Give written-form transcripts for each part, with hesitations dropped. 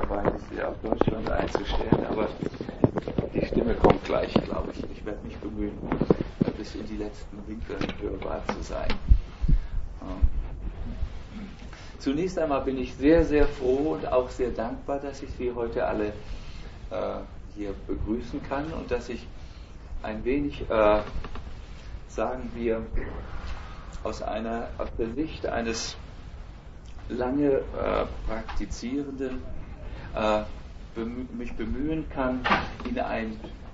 dabei, sie auf Deutschland einzustellen, aber die Stimme kommt gleich, glaube ich. Ich werde mich bemühen, bis in die letzten Winkel hörbar zu sein. Zunächst einmal bin ich sehr, sehr froh und auch sehr dankbar, dass ich Sie heute alle hier begrüßen kann und dass ich ein wenig, sagen wir, aus der Sicht eines lange Praktizierenden mich bemühen kann, Ihnen ein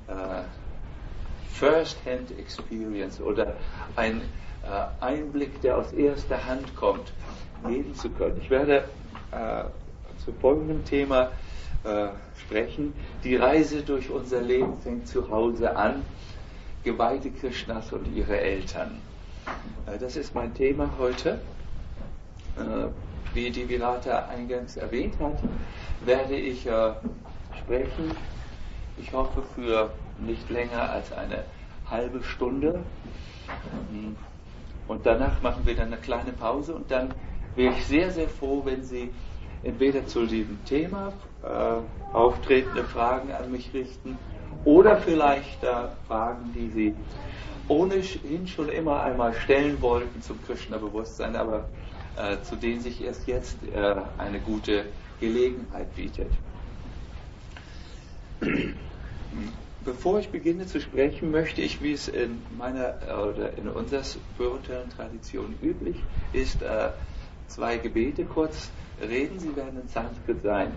First-Hand Experience oder ein Einblick, der aus erster Hand kommt, geben zu können. Ich werde zu folgendem Thema sprechen. Die Reise durch unser Leben fängt zu Hause an. Geweihte Krishnas und ihre Eltern. Das ist mein Thema heute. Wie die Virata eingangs erwähnt hat, werde ich sprechen. Ich hoffe für nicht länger als eine halbe Stunde. Und danach machen wir dann eine kleine Pause und dann wäre ich sehr, sehr froh, wenn Sie entweder zu diesem Thema auftretende Fragen an mich richten oder vielleicht Fragen, die Sie ohnehin schon immer einmal stellen wollten zum Krishna-Bewusstsein, aber zu denen sich erst jetzt eine gute Gelegenheit bietet. Bevor ich beginne zu sprechen, möchte ich, wie es in unserer spirituellen Tradition üblich ist, zwei Gebete kurz reden. Sie werden in Sanskrit sein.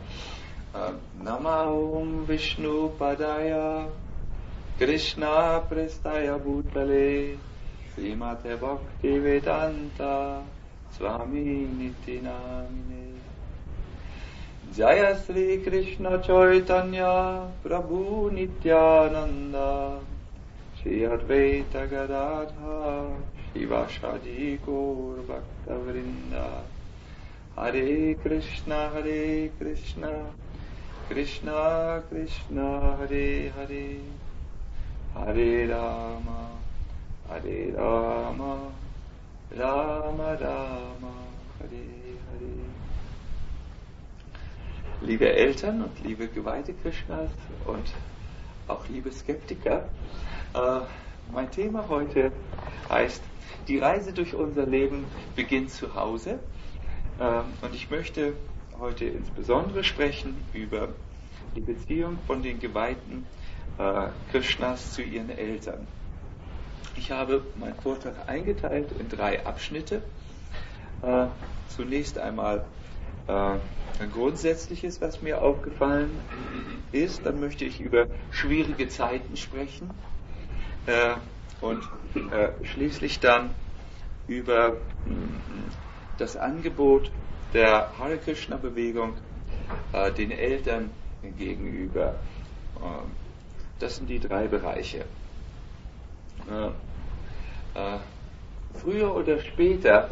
Namahum Vishnu Padaya Krishna Prestaya Bhutale Srimate Bhakti Vedanta Swami Niti Namine Jaya Sri Krishna Chaitanya Prabhu Nityananda Shri Advaita Gadadhar Shivashadi Gaur Bhakta Vrinda Hare Krishna Krishna Krishna Hare Hare Hare Rama Rama Rama Hare Hare. Liebe Eltern und liebe Geweihte Krishnas und auch liebe Skeptiker, mein Thema heute heißt, die Reise durch unser Leben beginnt zu Hause. Und ich möchte heute insbesondere sprechen über die Beziehung von den Geweihten Krishnas zu ihren Eltern. Ich habe meinen Vortrag eingeteilt in 3 Abschnitte. Zunächst einmal ein Grundsätzliches, was mir aufgefallen ist. Dann möchte ich über schwierige Zeiten sprechen und schließlich dann über das Angebot der Hare Krishna Bewegung den Eltern gegenüber. Das sind die 3 Bereiche. Früher oder später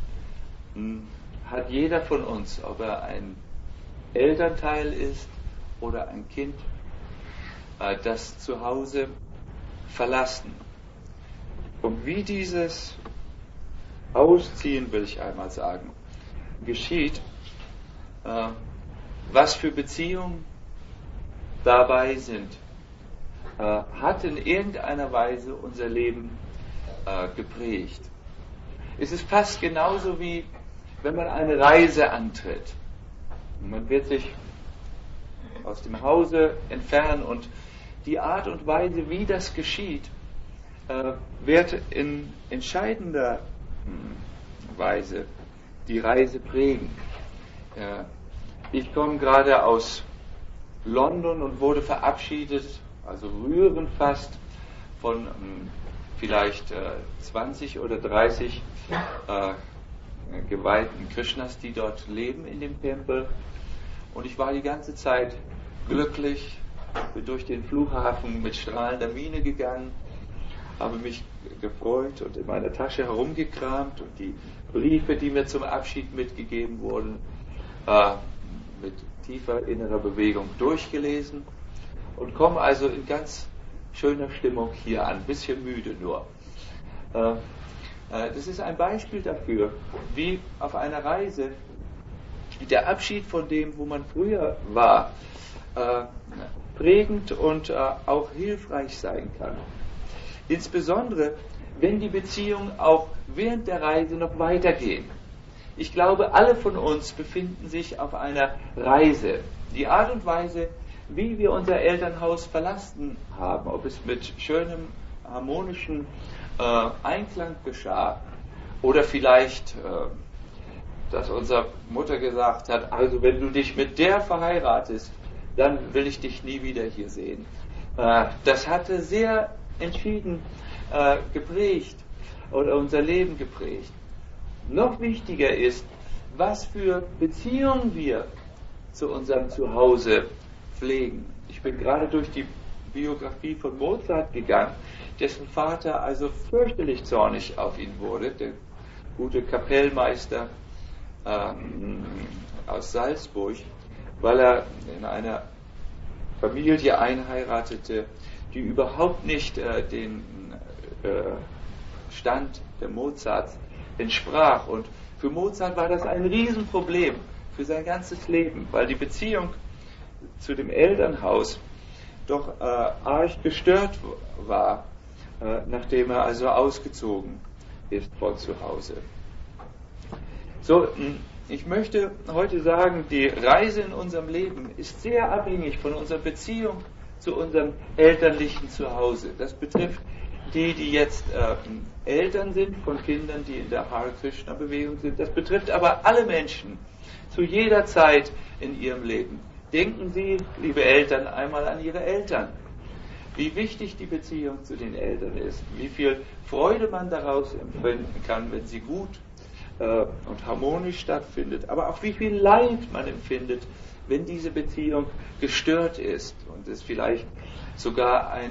hat jeder von uns, ob er ein Elternteil ist oder ein Kind, das Zuhause verlassen. Und wie dieses Ausziehen, will ich einmal sagen, geschieht, was für Beziehungen dabei sind, hat in irgendeiner Weise unser Leben geprägt. Es ist fast genauso wie wenn man eine Reise antritt. Man wird sich aus dem Hause entfernen und die Art und Weise, wie das geschieht, wird in entscheidender Weise die Reise prägen. Ich komme gerade aus London und wurde verabschiedet, also rührend fast, von vielleicht 20 oder 30 geweihten Krishnas, die dort leben in dem Tempel. Und ich war die ganze Zeit glücklich, bin durch den Flughafen mit strahlender Miene gegangen, habe mich gefreut und in meiner Tasche herumgekramt und die Briefe, die mir zum Abschied mitgegeben wurden, mit tiefer innerer Bewegung durchgelesen und komme also in ganz schöner Stimmung hier an, ein bisschen müde nur. Das ist ein Beispiel dafür, wie auf einer Reise der Abschied von dem, wo man früher war, prägend und auch hilfreich sein kann. Insbesondere, wenn die Beziehungen auch während der Reise noch weitergehen. Ich glaube, alle von uns befinden sich auf einer Reise. Die Art und Weise, wie wir unser Elternhaus verlassen haben, ob es mit schönem, harmonischen Einklang geschah oder vielleicht, dass unsere Mutter gesagt hat, also wenn du dich mit der verheiratest, dann will ich dich nie wieder hier sehen. Das hatte sehr entschieden geprägt oder unser Leben geprägt. Noch wichtiger ist, was für Beziehungen wir zu unserem Zuhause pflegen. Ich bin gerade durch die Biografie von Mozart gegangen, dessen Vater also fürchterlich zornig auf ihn wurde, der gute Kapellmeister aus Salzburg, weil er in einer Familie einheiratete, die überhaupt nicht den Stand der Mozarts entsprach. Und für Mozart war das ein Riesenproblem für sein ganzes Leben, weil die Beziehung zu dem Elternhaus doch arg gestört war, nachdem er also ausgezogen ist von zu Hause. So, ich möchte heute sagen, die Reise in unserem Leben ist sehr abhängig von unserer Beziehung zu unserem elterlichen Zuhause. Das betrifft die jetzt Eltern sind von Kindern, die in der Hare Krishna Bewegung sind. Das betrifft aber alle Menschen zu jeder Zeit in ihrem Leben. Denken Sie, liebe Eltern, einmal an Ihre Eltern. Wie wichtig die Beziehung zu den Eltern ist, wie viel Freude man daraus empfinden kann, wenn sie gut und harmonisch stattfindet, aber auch wie viel Leid man empfindet, wenn diese Beziehung gestört ist und es vielleicht sogar ein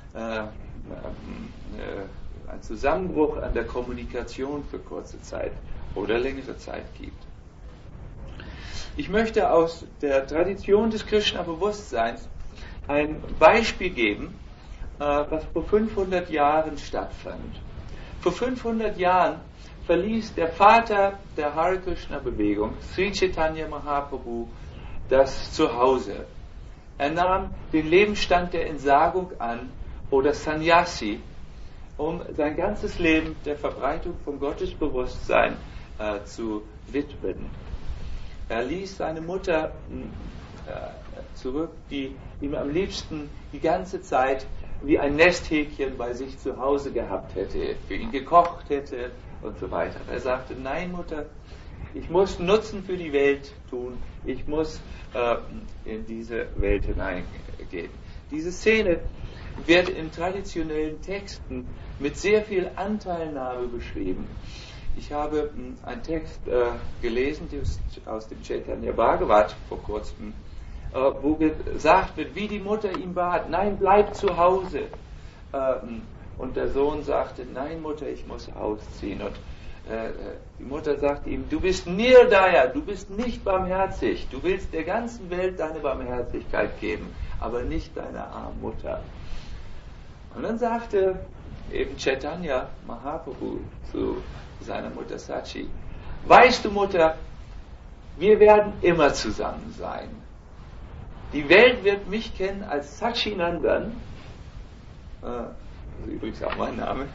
Zusammenbruch an der Kommunikation für kurze Zeit oder längere Zeit gibt. Ich möchte aus der Tradition des Krishna-Bewusstseins ein Beispiel geben, was vor 500 Jahren stattfand. Vor 500 Jahren verließ der Vater der Hare Krishna Bewegung, Sri Chaitanya Mahaprabhu, das Zuhause. Er nahm den Lebensstand der Entsagung an oder Sannyasi, um sein ganzes Leben der Verbreitung von Gottesbewusstsein zu widmen. Er ließ seine Mutter zurück, die ihm am liebsten die ganze Zeit wie ein Nesthäkchen bei sich zu Hause gehabt hätte, für ihn gekocht hätte und so weiter. Er sagte, nein Mutter, ich muss Nutzen für die Welt tun, ich muss in diese Welt hineingehen. Diese Szene wird in traditionellen Texten mit sehr viel Anteilnahme beschrieben. Ich habe einen Text gelesen aus dem Chaitanya Bhagavat vor kurzem, wo gesagt wird, wie die Mutter ihn bat, nein, bleib zu Hause. Und der Sohn sagte, nein Mutter, ich muss ausziehen. Und die Mutter sagte ihm, du bist Nirdaya, du bist nicht barmherzig, du willst der ganzen Welt deine Barmherzigkeit geben, aber nicht deiner armen Mutter. Und dann sagte eben Chaitanya Mahaprabhu zu seiner Mutter Sachi, weißt du Mutter, wir werden immer zusammen sein. Die Welt wird mich kennen als Sachinandan, das ist übrigens auch mein Name,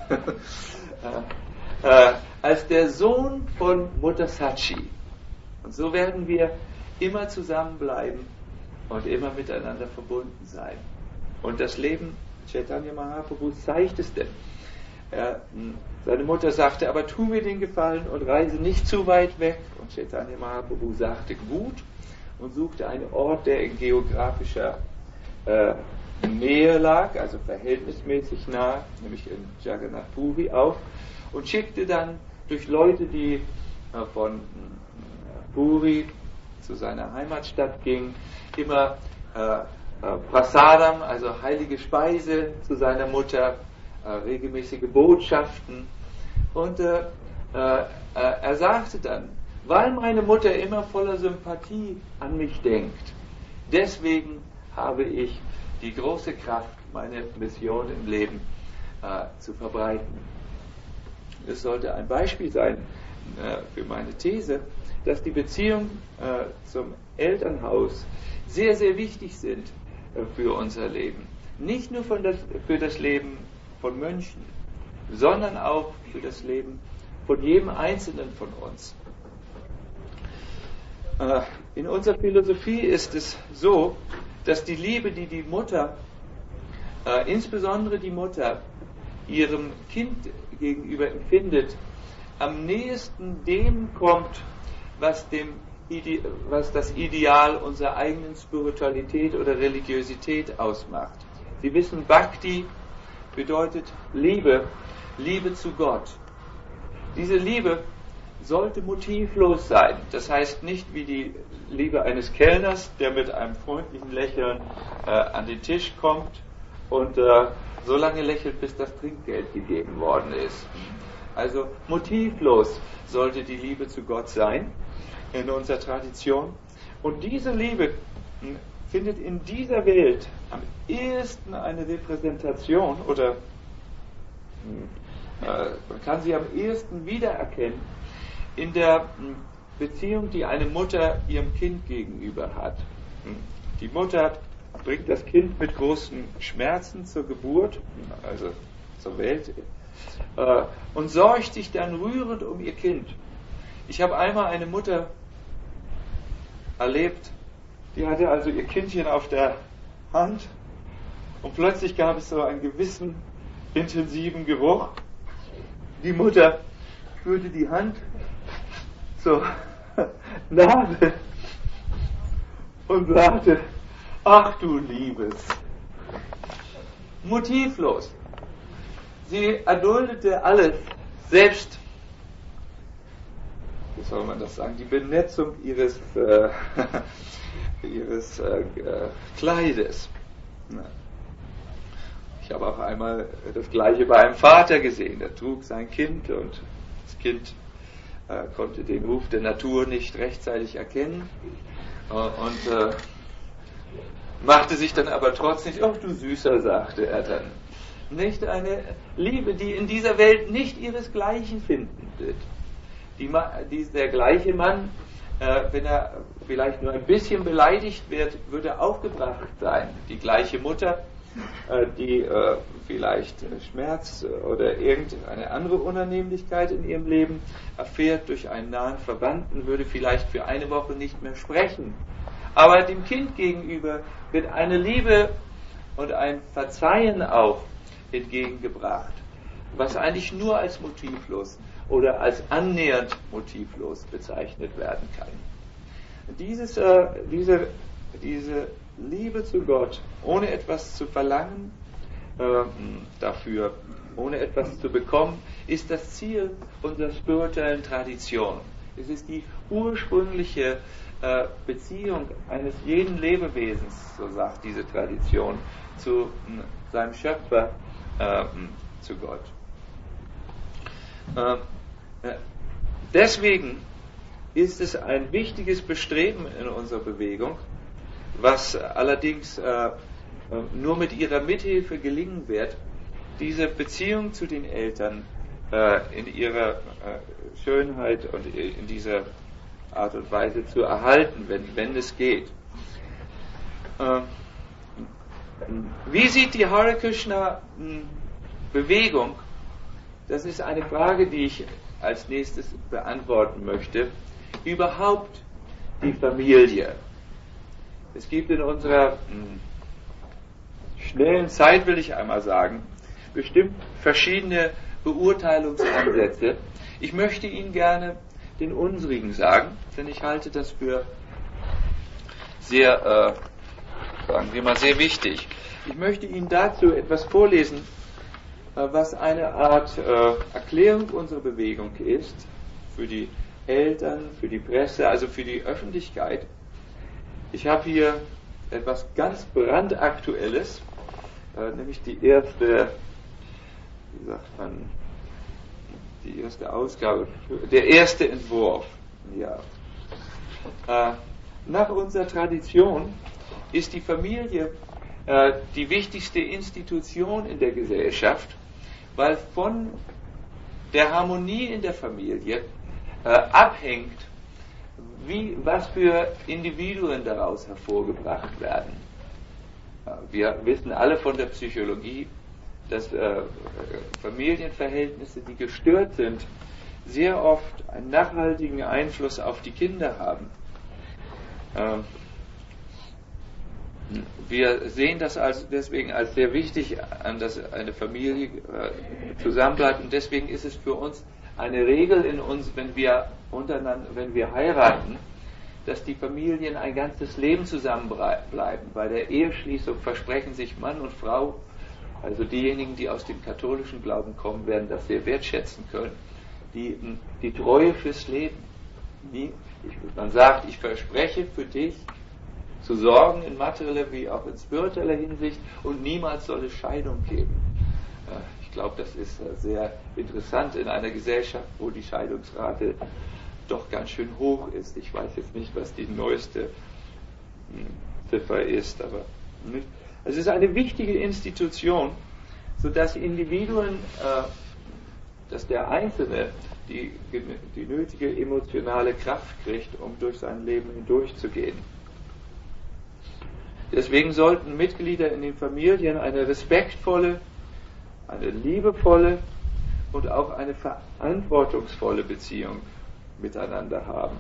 als der Sohn von Mutter Sachi. Und so werden wir immer zusammenbleiben und immer miteinander verbunden sein. Und das Leben Chaitanya Mahaprabhu zeigt es denn. Seine Mutter sagte, aber tu mir den Gefallen und reise nicht zu weit weg. Und Chaitanya Mahaprabhu sagte, gut, und suchte einen Ort, der in geografischer Nähe lag, also verhältnismäßig nah, nämlich in Jagannath Puri auf, und schickte dann durch Leute, die von Puri zu seiner Heimatstadt gingen, immer Prasadam, also heilige Speise zu seiner Mutter, regelmäßige Botschaften. Und er sagte dann, weil meine Mutter immer voller Sympathie an mich denkt, deswegen habe ich die große Kraft, meine Mission im Leben zu verbreiten. Es sollte ein Beispiel sein für meine These, dass die Beziehungen zum Elternhaus sehr, sehr wichtig sind für unser Leben. Nicht nur für das Leben von Mönchen, sondern auch für das Leben von jedem Einzelnen von uns. In unserer Philosophie ist es so, dass die Liebe, die die Mutter, insbesondere die Mutter, ihrem Kind gegenüber empfindet, am nächsten dem kommt, was das Ideal unserer eigenen Spiritualität oder Religiosität ausmacht. Sie wissen, Bhakti bedeutet Liebe, Liebe zu Gott. Diese Liebe sollte motivlos sein. Das heißt nicht wie die Liebe eines Kellners, der mit einem freundlichen Lächeln an den Tisch kommt und so lange lächelt, bis das Trinkgeld gegeben worden ist. Also motivlos sollte die Liebe zu Gott sein in unserer Tradition. Und diese Liebe findet in dieser Welt am ehesten eine Repräsentation oder man kann sie am ehesten wiedererkennen in der Beziehung, die eine Mutter ihrem Kind gegenüber hat. Die Mutter bringt das Kind mit großen Schmerzen zur Geburt, also zur Welt, und sorgt sich dann rührend um ihr Kind. Ich habe einmal eine Mutter erlebt, die hatte also ihr Kindchen auf der Hand und plötzlich gab es so einen gewissen intensiven Geruch. Die Mutter führte die Hand zur Nase und sagte, ach du Liebes, motivlos. Sie erduldete alles, selbst, wie soll man das sagen, die Benetzung ihres Kleides. Ich habe auch einmal das Gleiche bei einem Vater gesehen, der trug sein Kind und das Kind konnte den Ruf der Natur nicht rechtzeitig erkennen und machte sich dann aber trotzdem, ach du Süßer, sagte er dann. Nicht eine Liebe, die in dieser Welt nicht ihresgleichen finden wird. Der gleiche Mann, wenn er vielleicht nur ein bisschen beleidigt wird, würde aufgebracht sein. Die gleiche Mutter, die vielleicht Schmerz oder irgendeine andere Unannehmlichkeit in ihrem Leben erfährt durch einen nahen Verwandten, würde vielleicht für eine Woche nicht mehr sprechen. Aber dem Kind gegenüber wird eine Liebe und ein Verzeihen auch entgegengebracht, was eigentlich nur als motivlos oder als annähernd motivlos bezeichnet werden kann. Diese Liebe zu Gott, ohne etwas zu verlangen dafür, ohne etwas zu bekommen, ist das Ziel unserer spirituellen Tradition. Es ist die ursprüngliche Beziehung eines jeden Lebewesens, so sagt diese Tradition, zu seinem Schöpfer, zu Gott. Deswegen ist es ein wichtiges Bestreben in unserer Bewegung, was allerdings nur mit ihrer Mithilfe gelingen wird, diese Beziehung zu den Eltern in ihrer Schönheit und in dieser Art und Weise zu erhalten, wenn es geht. Wie sieht die Hare Krishna Bewegung? Das ist eine Frage, die ich als nächstes beantworten möchte. Überhaupt die Familie. Es gibt in unserer schnellen Zeit, will ich einmal sagen, bestimmt verschiedene Beurteilungsansätze. Ich möchte Ihnen gerne den unsrigen sagen, denn ich halte das für sehr, sagen wir mal, sehr wichtig. Ich möchte Ihnen dazu etwas vorlesen, was eine Art Erklärung unserer Bewegung ist, für die Eltern, für die Presse, also für die Öffentlichkeit. Ich habe hier etwas ganz brandaktuelles, nämlich die erste, wie sagt man, die erste Ausgabe, der erste Entwurf. Ja. Nach unserer Tradition ist die Familie die wichtigste Institution in der Gesellschaft, weil von der Harmonie in der Familie abhängt, was für Individuen daraus hervorgebracht werden. Wir wissen alle von der Psychologie, dass Familienverhältnisse, die gestört sind, sehr oft einen nachhaltigen Einfluss auf die Kinder haben. Wir sehen das deswegen als sehr wichtig an, dass eine Familie zusammenbleibt, und deswegen ist es für uns eine Regel in uns, wenn wir heiraten, dass die Familien ein ganzes Leben zusammenbleiben. Bei der Eheschließung versprechen sich Mann und Frau, also diejenigen, die aus dem katholischen Glauben kommen, werden das sehr wertschätzen können, die Treue fürs Leben. Man sagt, ich verspreche für dich zu sorgen in materieller wie auch in spiritueller Hinsicht, und niemals soll es Scheidung geben. Ich glaube, das ist sehr interessant in einer Gesellschaft, wo die Scheidungsrate doch ganz schön hoch ist. Ich weiß jetzt nicht, was die neueste Ziffer ist, aber es ist eine wichtige Institution, sodass Individuen, dass der Einzelne die nötige emotionale Kraft kriegt, um durch sein Leben hindurchzugehen. Deswegen sollten Mitglieder in den Familien eine respektvolle, eine liebevolle und auch eine verantwortungsvolle Beziehung miteinander haben.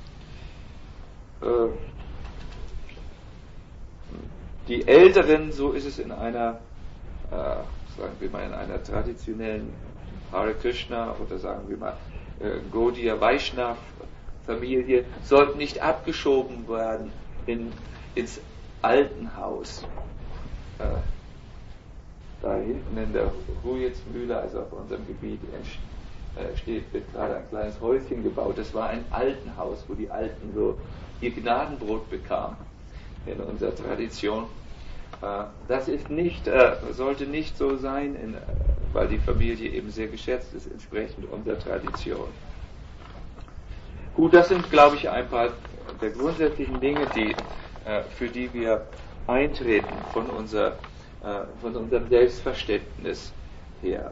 Die Älteren, so ist es in einer, sagen wir mal, in einer traditionellen Hare Krishna oder sagen wir mal Gaudiya Vaishnav Familie, sollten nicht abgeschoben werden ins Altenhaus. Da hinten in der Rujitzmühle, also auf unserem Gebiet, wird gerade ein kleines Häuschen gebaut. Das war ein Altenhaus, wo die Alten so ihr Gnadenbrot bekamen in unserer Tradition. Das ist sollte nicht so sein, weil die Familie eben sehr geschätzt ist, entsprechend unserer Tradition. Gut, das sind, glaube ich, ein paar der grundsätzlichen Dinge, für die wir eintreten von unserem Selbstverständnis her.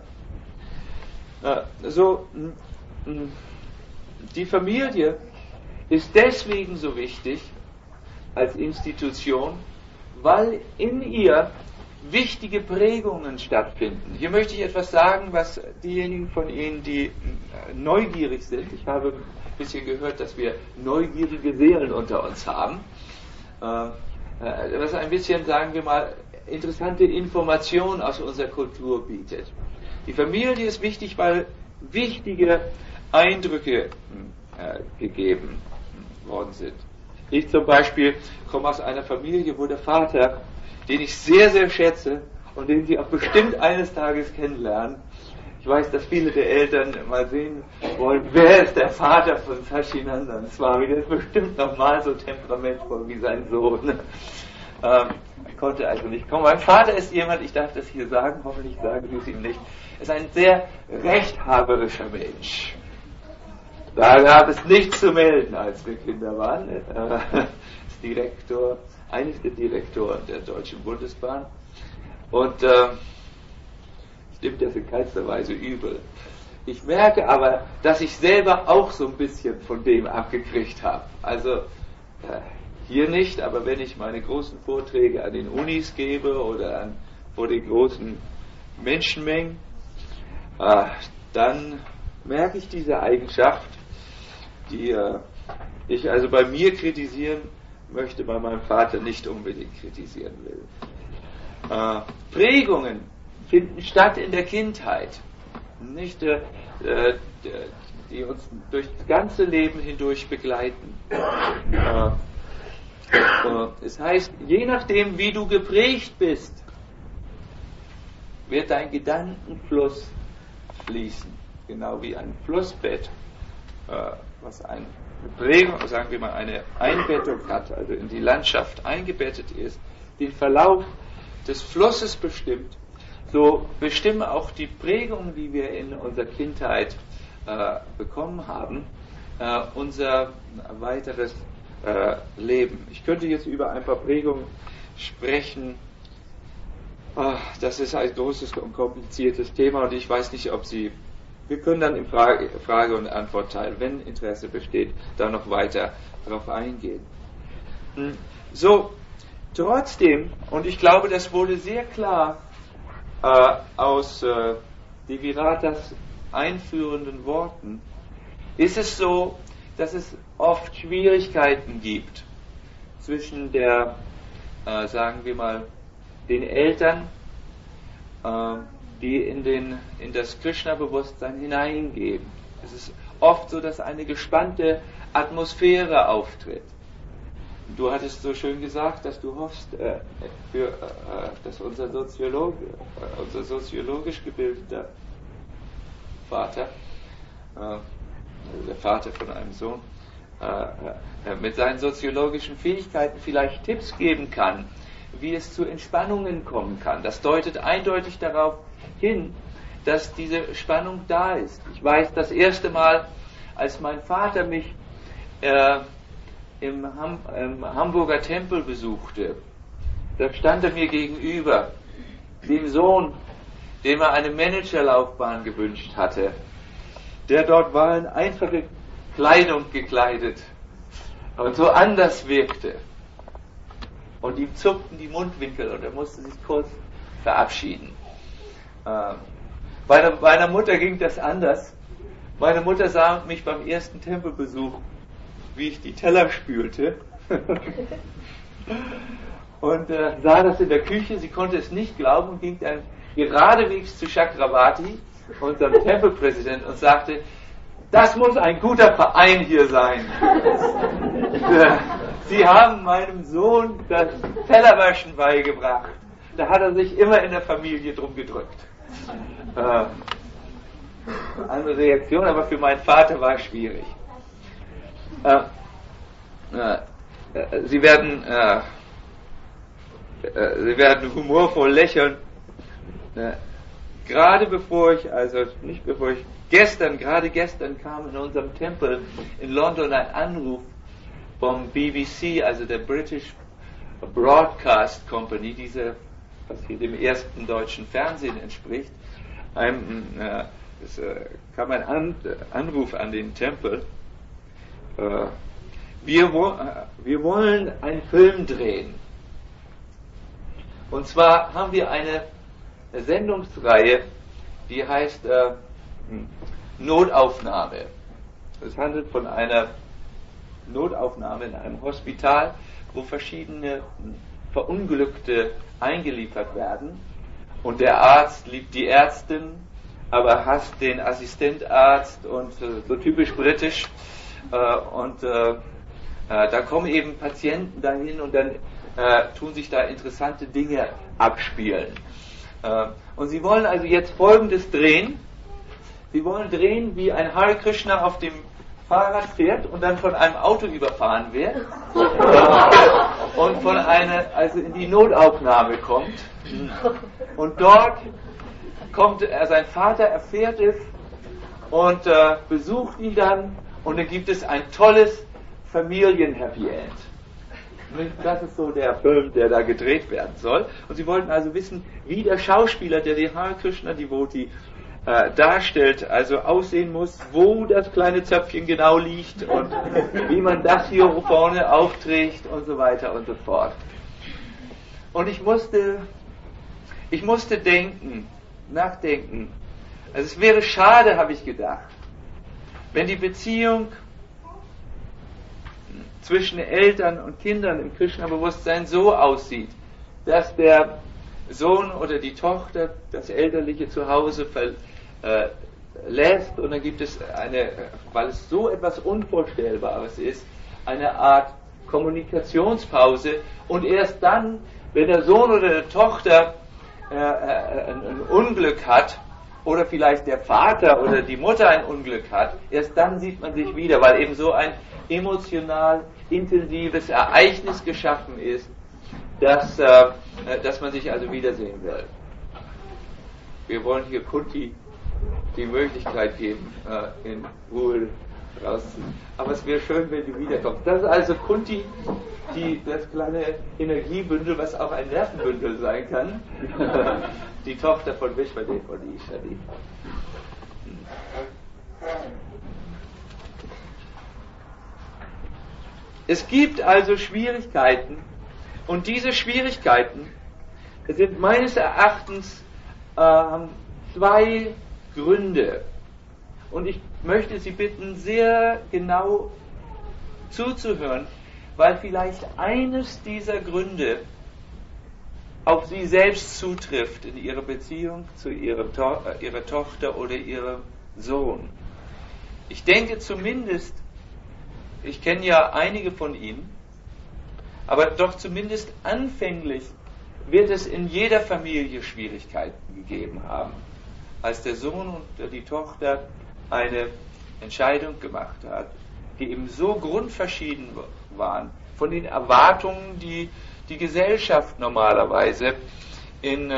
Die Familie ist deswegen so wichtig als Institution, weil in ihr wichtige Prägungen stattfinden. Hier möchte ich etwas sagen, was diejenigen von Ihnen, die neugierig sind, ich habe ein bisschen gehört, dass wir neugierige Seelen unter uns haben, was ein bisschen, sagen wir mal, interessante Informationen aus unserer Kultur bietet. Die Familie ist wichtig, weil wichtige Eindrücke gegeben worden sind. Ich zum Beispiel komme aus einer Familie, wo der Vater, den ich sehr, sehr schätze und den Sie auch bestimmt eines Tages kennenlernen. Ich weiß, dass viele der Eltern mal sehen wollen, wer ist der Vater von Sachinandan Swami. Der ist bestimmt nochmal so temperamentvoll wie sein Sohn. Er konnte also nicht kommen. Mein Vater ist jemand, ich darf das hier sagen, hoffentlich sagen Sie es ihm nicht, ist ein sehr rechthaberischer Mensch. Da gab es nichts zu melden, als wir Kinder waren. Er ist eines der Direktoren der Deutschen Bundesbahn. Und ich nehme das in keinster Weise übel. Ich merke aber, dass ich selber auch so ein bisschen von dem abgekriegt habe. Also hier nicht, aber wenn ich meine großen Vorträge an den Unis gebe oder vor den großen Menschenmengen, dann merke ich diese Eigenschaft, die ich also bei mir kritisieren möchte, bei meinem Vater nicht unbedingt kritisieren will. Prägungen finden statt in der Kindheit, nicht, die uns durch das ganze Leben hindurch begleiten. Es heißt, je nachdem, wie du geprägt bist, wird dein Gedankenfluss fließen, genau wie ein Flussbett, was eine Prägung, sagen wir mal, eine Einbettung hat, also in die Landschaft eingebettet ist, den Verlauf des Flusses bestimmt, so bestimmen auch die Prägungen, die wir in unserer Kindheit bekommen haben, unser weiteres Leben. Ich könnte jetzt über ein paar Prägungen sprechen. Das ist ein großes und kompliziertes Thema und ich weiß nicht, ob Sie wir können dann im Frage- und Antwortteil, wenn Interesse besteht, da noch weiter darauf eingehen. So, trotzdem, und ich glaube, das wurde sehr klar aus De Viratas einführenden Worten, ist es so, dass es oft Schwierigkeiten gibt zwischen sagen wir mal, den Eltern, die in das Krishna-Bewusstsein hineingeben. Es ist oft so, dass eine gespannte Atmosphäre auftritt. Du hattest so schön gesagt, dass du hoffst, dass unser soziologisch gebildeter Vater, der Vater von einem Sohn, mit seinen soziologischen Fähigkeiten vielleicht Tipps geben kann, wie es zu Entspannungen kommen kann. Das deutet eindeutig darauf hin, dass diese Spannung da ist. Ich weiß, das erste Mal, als mein Vater mich im Hamburger Tempel besuchte, da stand er mir gegenüber, dem Sohn, dem er eine Managerlaufbahn gewünscht hatte, der dort war in einfache Kleidung gekleidet und so anders wirkte. Und ihm zuckten die Mundwinkel und er musste sich kurz verabschieden. Bei meiner Mutter ging das anders. Meine Mutter sah mich beim ersten Tempelbesuch, wie ich die Teller spülte und sah das in der Küche. Sie konnte es nicht glauben und ging dann geradewegs zu Chakravarti, unserem Tempelpräsidenten, und sagte: Das muss ein guter Verein hier sein. Sie haben meinem Sohn das Tellerwaschen beigebracht. Da hat er sich immer in der Familie drum gedrückt. Eine Reaktion, aber für meinen Vater war es schwierig. Sie werden humorvoll lächeln. Gerade gestern kam in unserem Tempel in London ein Anruf vom BBC, also der British Broadcast Company, was hier dem ersten deutschen Fernsehen entspricht. Es kam ein Anruf an den Tempel. Wir wollen einen Film drehen. Und zwar haben wir eine Sendungsreihe, die heißt Notaufnahme. Es handelt von einer Notaufnahme in einem Hospital, wo verschiedene Verunglückte eingeliefert werden. Und der Arzt liebt die Ärztin, aber hasst den Assistentarzt und so typisch britisch. Da kommen eben Patienten dahin und dann tun sich da interessante Dinge abspielen. Und sie wollen also jetzt Folgendes drehen. Sie wollen drehen, wie ein Hare Krishna auf dem Fahrrad fährt und dann von einem Auto überfahren wird und also in die Notaufnahme kommt. Und dort kommt sein Vater, erfährt es und besucht ihn dann, und dann gibt es ein tolles Familien-Happy End. Das ist so der Film, der da gedreht werden soll. Und sie wollten also wissen, wie der Schauspieler, der die Hare Krishna Devotee darstellt, also aussehen muss, wo das kleine Zöpfchen genau liegt und wie man das hier vorne aufträgt und so weiter und so fort. Und ich musste nachdenken. Also es wäre schade, habe ich gedacht, wenn die Beziehung zwischen Eltern und Kindern im Krishna-Bewusstsein so aussieht, dass der Sohn oder die Tochter das elterliche Zuhause verlässt und dann gibt es weil es so etwas Unvorstellbares ist, eine Art Kommunikationspause, und erst dann, wenn der Sohn oder die Tochter ein Unglück hat oder vielleicht der Vater oder die Mutter ein Unglück hat, erst dann sieht man sich wieder, weil eben so ein emotional intensives Ereignis geschaffen ist, dass man sich also wiedersehen will. Wir wollen hier Kunti die Möglichkeit geben, in Ruhe rauszuziehen. Aber es wäre schön, wenn du wiederkommst. Das ist also Kunti, das kleine Energiebündel, was auch ein Nervenbündel sein kann. Die Tochter von Vishwadev und Ishadi. Es gibt also Schwierigkeiten, und diese Schwierigkeiten sind meines Erachtens zwei Gründe. Und ich möchte Sie bitten, sehr genau zuzuhören, weil vielleicht eines dieser Gründe auf Sie selbst zutrifft in Ihrer Beziehung zu Ihrer Tochter oder Ihrem Sohn. Ich denke zumindest, ich kenne ja einige von Ihnen, aber doch zumindest anfänglich wird es in jeder Familie Schwierigkeiten gegeben haben, als der Sohn und die Tochter eine Entscheidung gemacht hat, die eben so grundverschieden waren von den Erwartungen, die die Gesellschaft normalerweise in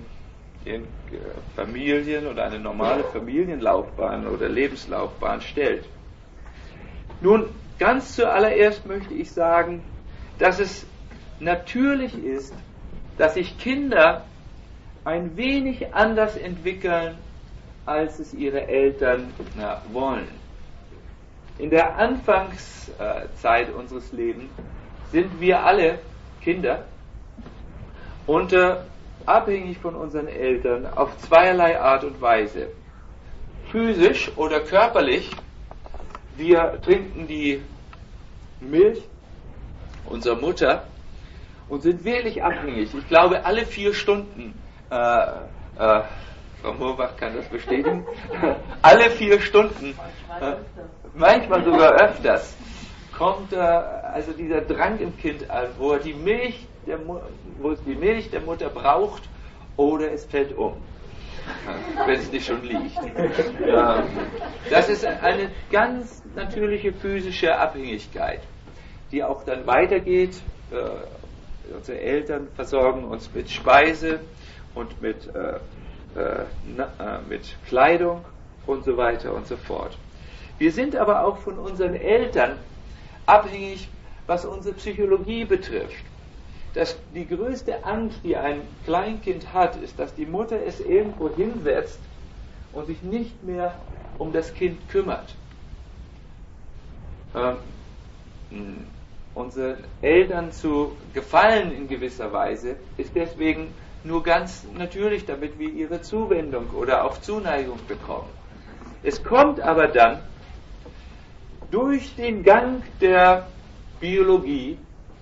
Familien oder eine normale Familienlaufbahn oder Lebenslaufbahn stellt. Nun, ganz zuallererst möchte ich sagen, dass es natürlich ist, dass sich Kinder ein wenig anders entwickeln, als es ihre Eltern wollen. In der Anfangszeit unseres Lebens sind wir alle Kinder und abhängig von unseren Eltern auf zweierlei Art und Weise. Physisch oder körperlich, wir trinken die Milch unserer Mutter und sind wirklich abhängig. Ich glaube, alle 4 Stunden, Frau Murbach kann das bestätigen, alle 4 Stunden, manchmal sogar öfters, kommt also dieser Drang im Kind an, wo es die Milch der Mutter braucht oder es fällt um, wenn es nicht schon liegt. Das ist eine ganz natürliche physische Abhängigkeit, die auch dann weitergeht. Unsere Eltern versorgen uns mit Speise und mit Kleidung und so weiter und so fort. Wir sind aber auch von unseren Eltern abhängig, was unsere Psychologie betrifft. Die größte Angst, die ein Kleinkind hat, ist, dass die Mutter es irgendwo hinsetzt und sich nicht mehr um das Kind kümmert. Unseren Eltern zu gefallen in gewisser Weise ist deswegen nur ganz natürlich, damit wir ihre Zuwendung oder auch Zuneigung bekommen. Es kommt aber dann durch den Gang der Biologie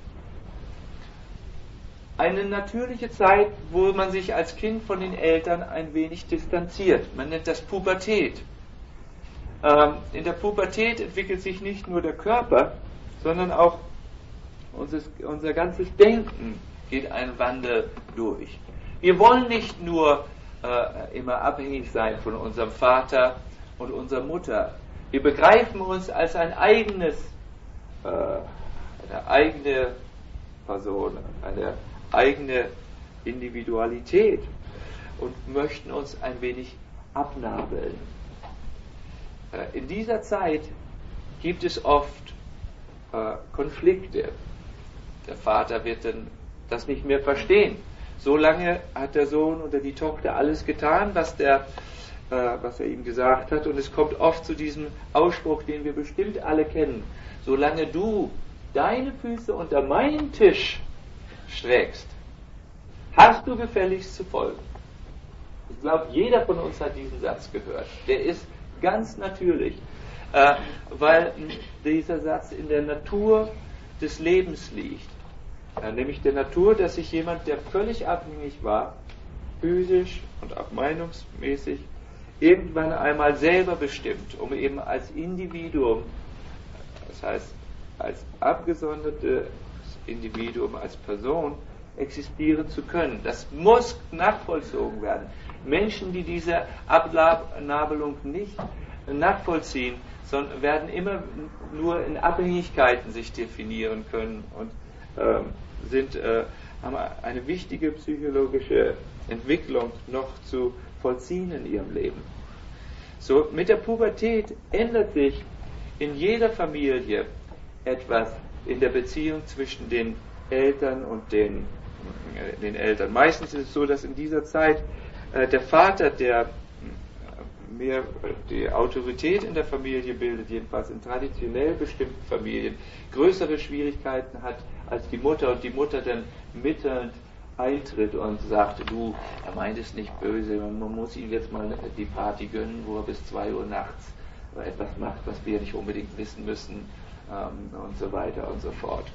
eine natürliche Zeit, wo man sich als Kind von den Eltern ein wenig distanziert. Man nennt das Pubertät. In der Pubertät entwickelt sich nicht nur der Körper, sondern auch unser ganzes Denken geht einen Wandel durch. Wir wollen nicht nur immer abhängig sein von unserem Vater und unserer Mutter. Wir begreifen uns als eine eigene Person, eine eigene Individualität und möchten uns ein wenig abnabeln. In dieser Zeit gibt es oft Konflikte. Der Vater wird dann das nicht mehr verstehen. Solange hat der Sohn oder die Tochter alles getan, was er ihm gesagt hat, und es kommt oft zu diesem Ausspruch, den wir bestimmt alle kennen: Solange du deine Füße unter meinen Tisch streckst, hast du gefälligst zu folgen. Ich glaube, jeder von uns hat diesen Satz gehört. Der ist ganz natürlich, weil dieser Satz in der Natur des Lebens liegt. Nämlich der Natur, dass sich jemand, der völlig abhängig war, physisch und auch meinungsmäßig, irgendwann einmal selber bestimmt, um eben als Individuum, das heißt als abgesondertes Individuum, als Person existieren zu können. Das muss nachvollzogen werden. Menschen, die diese Abnabelung nicht nachvollziehen, sondern werden immer nur in Abhängigkeiten sich definieren können und haben eine wichtige psychologische Entwicklung noch zu vollziehen in ihrem Leben. So, mit der Pubertät ändert sich in jeder Familie etwas in der Beziehung zwischen den Eltern und den Eltern. Meistens ist es so, dass in dieser Zeit der Vater, der mehr die Autorität in der Familie bildet, jedenfalls in traditionell bestimmten Familien, größere Schwierigkeiten hat als die Mutter und die Mutter dann mittelnd eintritt und sagt, du, er meint es nicht böse, man muss ihm jetzt mal die Party gönnen, wo er bis 2 Uhr nachts etwas macht, was wir nicht unbedingt wissen müssen, und so weiter und so fort.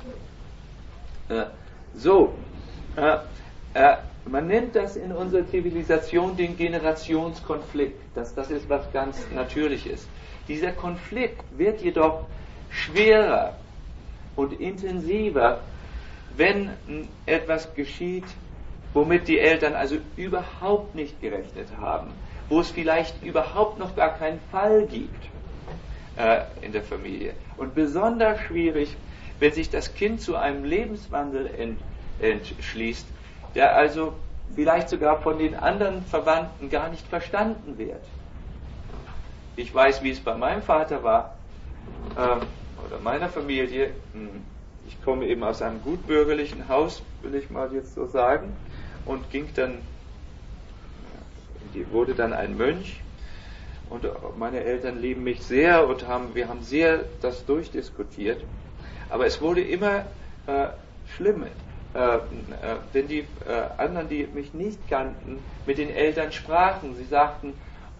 Man nennt das in unserer Zivilisation den Generationskonflikt. Das ist was ganz Natürliches. Dieser Konflikt wird jedoch schwerer und intensiver, wenn etwas geschieht, womit die Eltern also überhaupt nicht gerechnet haben, wo es vielleicht überhaupt noch gar keinen Fall gibt in der Familie. Und besonders schwierig, wenn sich das Kind zu einem Lebenswandel entschließt, der also vielleicht sogar von den anderen Verwandten gar nicht verstanden wird. Ich weiß, wie es bei meinem Vater war, oder meiner Familie. Ich komme eben aus einem gutbürgerlichen Haus, will ich mal jetzt so sagen, und wurde dann ein Mönch. Und meine Eltern lieben mich sehr und wir haben sehr das durchdiskutiert. Aber es wurde immer schlimm, wenn die anderen, die mich nicht kannten, mit den Eltern sprachen. Sie sagten,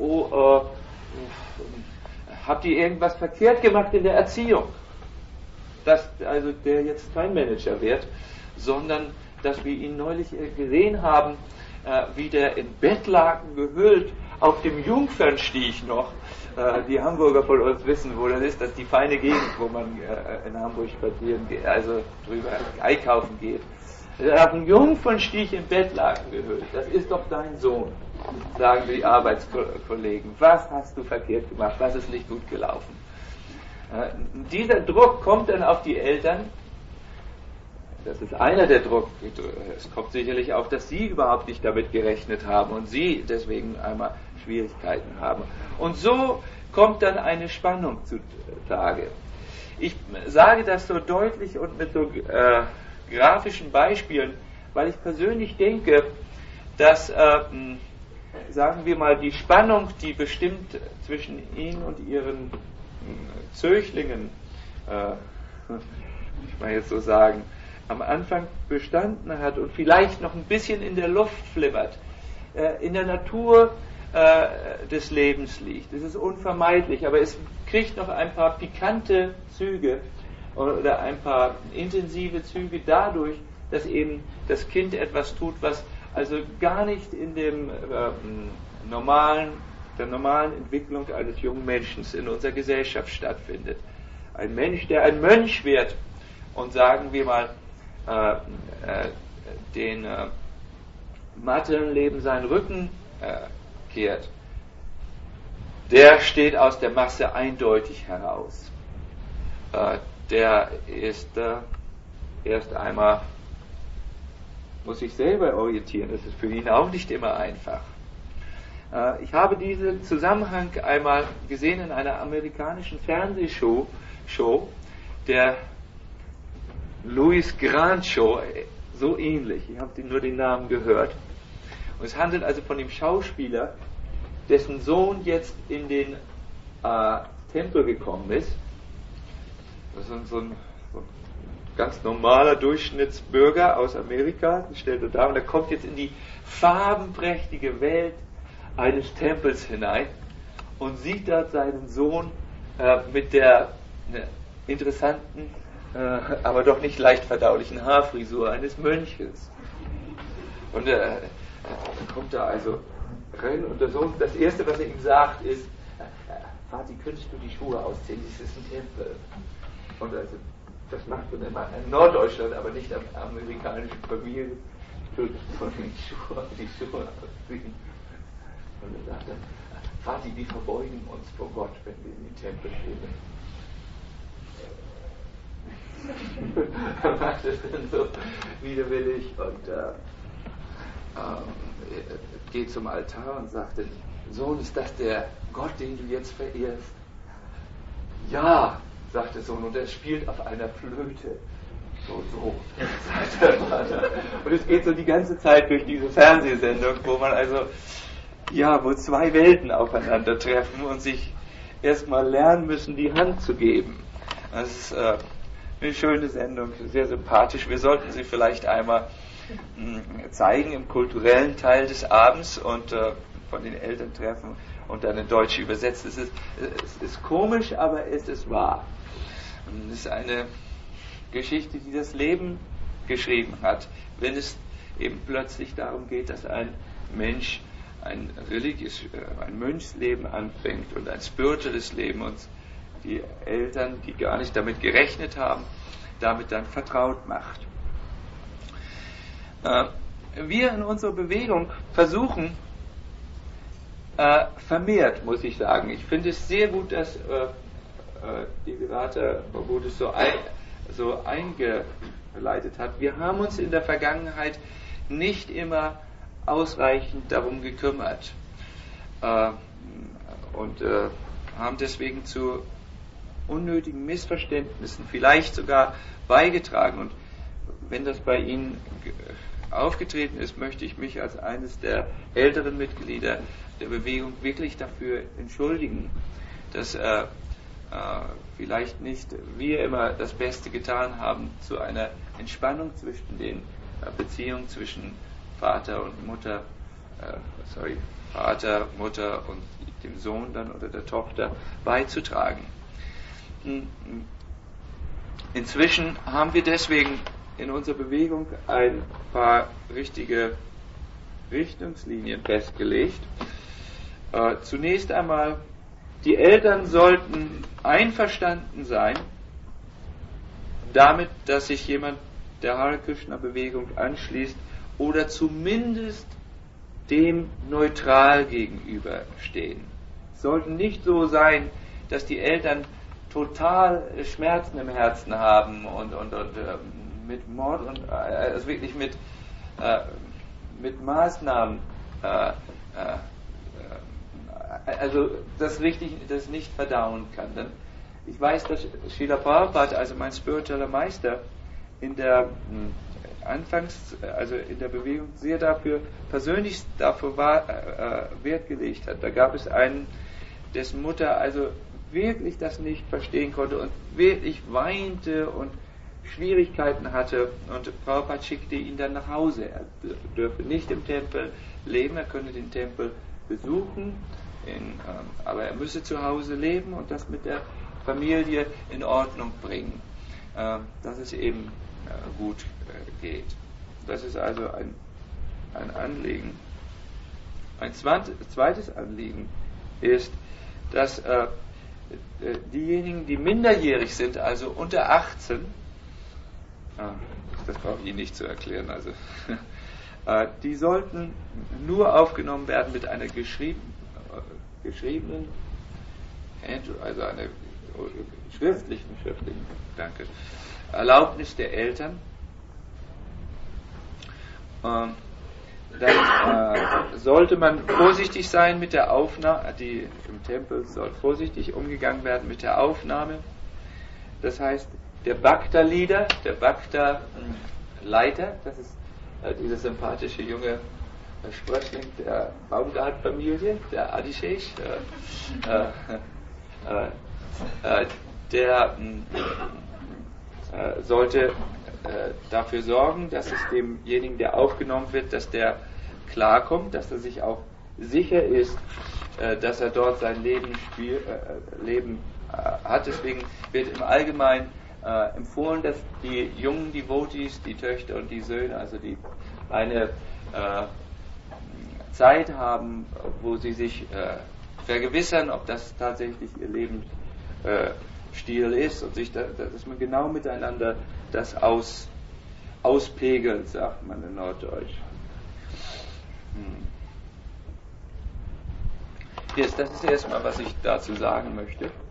habt ihr irgendwas verkehrt gemacht in der Erziehung? Dass also der jetzt kein Manager wird, sondern dass wir ihn neulich gesehen haben, wie der in Bettlaken gehüllt auf dem Jungfernstieg noch. Die Hamburger von uns wissen, wo das ist. Das ist die feine Gegend, wo man in Hamburg spazieren geht, also drüber einkaufen geht. Auf dem Jungfernstieg in Bettlaken gehüllt. Das ist doch dein Sohn, sagen die Arbeitskollegen. Was hast du verkehrt gemacht? Was ist nicht gut gelaufen? Dieser Druck kommt dann auf die Eltern. Das ist einer der Druck. Es kommt sicherlich auch, dass sie überhaupt nicht damit gerechnet haben und sie deswegen einmal Schwierigkeiten haben. Und so kommt dann eine Spannung zutage. Ich sage das so deutlich und mit so grafischen Beispielen, weil ich persönlich denke, dass, sagen wir mal, die Spannung, die bestimmt zwischen Ihnen und Ihren Zöchlingen, ich mal jetzt so sagen, am Anfang bestanden hat und vielleicht noch ein bisschen in der Luft flimmert, in der Natur des Lebens liegt. Es ist unvermeidlich, aber es kriegt noch ein paar pikante Züge oder ein paar intensive Züge dadurch, dass eben das Kind etwas tut, was also gar nicht in der normalen Entwicklung eines jungen Menschen in unserer Gesellschaft stattfindet. Ein Mensch, der ein Mönch wird und sagen wir mal den materiellen Leben seinen Rücken kehrt, der steht aus der Masse eindeutig heraus. Der ist erst einmal, muss sich selber orientieren, das ist für ihn auch nicht immer einfach. Ich habe diesen Zusammenhang einmal gesehen in einer amerikanischen Fernsehshow, der Louis Grant Show, so ähnlich, ich habe nur den Namen gehört. Und es handelt also von dem Schauspieler, dessen Sohn jetzt in den Tempel gekommen ist. Das ist so ein ganz normaler Durchschnittsbürger aus Amerika, den stellt er da, und er kommt jetzt in die farbenprächtige Welt eines Tempels hinein und sieht dort seinen Sohn mit der interessanten, aber doch nicht leicht verdaulichen Haarfrisur eines Mönches. Und dann kommt er also rein und der Sohn, das Erste, was er ihm sagt, ist, Vati, könntest du die Schuhe ausziehen? Dies ist ein Tempel. Und also, das macht man immer in Norddeutschland, aber nicht am amerikanischen Familien. Von die Schuhe ausziehen. Und er sagt dann, Vati, wir verbeugen uns vor Gott, wenn wir in den Tempel gehen. Er macht es dann so widerwillig und geht zum Altar und sagt dann, Sohn, ist das der Gott, den du jetzt verehrst? Ja, sagt der Sohn, und er spielt auf einer Flöte. So, sagt der Vater. Und es geht so die ganze Zeit durch diese Fernsehsendung, wo man also ja, wo zwei Welten aufeinandertreffen und sich erstmal lernen müssen, die Hand zu geben. Das ist eine schöne Sendung, sehr sympathisch. Wir sollten sie vielleicht einmal zeigen im kulturellen Teil des Abends und von den Eltern treffen und dann in Deutsch übersetzt. Es ist komisch, aber es ist wahr. Und es ist eine Geschichte, die das Leben geschrieben hat, wenn es eben plötzlich darum geht, dass ein Mensch ein Mönchsleben anfängt und ein spirituelles Leben und die Eltern, die gar nicht damit gerechnet haben, damit dann vertraut macht. Wir in unserer Bewegung versuchen, vermehrt, muss ich sagen. Ich finde es sehr gut, dass die Berater das so eingeleitet hat. Wir haben uns in der Vergangenheit nicht immer ausreichend darum gekümmert und haben deswegen zu unnötigen Missverständnissen vielleicht sogar beigetragen. Und wenn das bei Ihnen aufgetreten ist, möchte ich mich als eines der älteren Mitglieder der Bewegung wirklich dafür entschuldigen, dass vielleicht nicht wir immer das Beste getan haben zu einer Entspannung zwischen den Beziehungen zwischen Vater, Mutter und dem Sohn dann oder der Tochter beizutragen. Inzwischen haben wir deswegen in unserer Bewegung ein paar richtige Richtungslinien festgelegt. Zunächst einmal, die Eltern sollten einverstanden sein damit, dass sich jemand der Hare Krishna Bewegung anschließt oder zumindest dem neutral gegenüberstehen. Es sollten nicht so sein, dass die Eltern total Schmerzen im Herzen haben und mit Mord und also wirklich mit Maßnahmen also das nicht verdauen kann. Denn ich weiß, dass Srila Prabhupada, also mein spiritueller Meister, in der in der Bewegung sehr persönlich dafür Wert gelegt hat. Da gab es einen, dessen Mutter also wirklich das nicht verstehen konnte und wirklich weinte und Schwierigkeiten hatte, und Prabhupada schickte ihn dann nach Hause. Er dürfe nicht im Tempel leben, er könne den Tempel besuchen, aber er müsse zu Hause leben und das mit der Familie in Ordnung bringen, dass es eben gut geht. Das ist also ein Anliegen. Ein zweites Anliegen ist, dass diejenigen, die minderjährig sind, also unter 18, das brauche ich Ihnen nicht zu erklären, also die sollten nur aufgenommen werden mit einer geschriebenen, also einer schriftlichen Erlaubnis der Eltern. Dann sollte man vorsichtig sein mit der Aufnahme, im Tempel soll vorsichtig umgegangen werden mit der Aufnahme. Das heißt, der Bhakta-Leader, der Bhakta-Leiter, das ist dieser sympathische junge Sprössling der Baumgart-Familie, der Adishesh, der sollte dafür sorgen, dass es demjenigen, der aufgenommen wird, dass der klarkommt, dass er sich auch sicher ist, dass er dort sein Leben hat. Deswegen wird im Allgemeinen empfohlen, dass die jungen Devotees, die Töchter und die Söhne, also die eine Zeit haben, wo sie sich vergewissern, ob das tatsächlich ihr Lebensstil ist und dass man genau miteinander das auspegelt, sagt man in Norddeutsch. Jetzt, das ist erstmal, was ich dazu sagen möchte.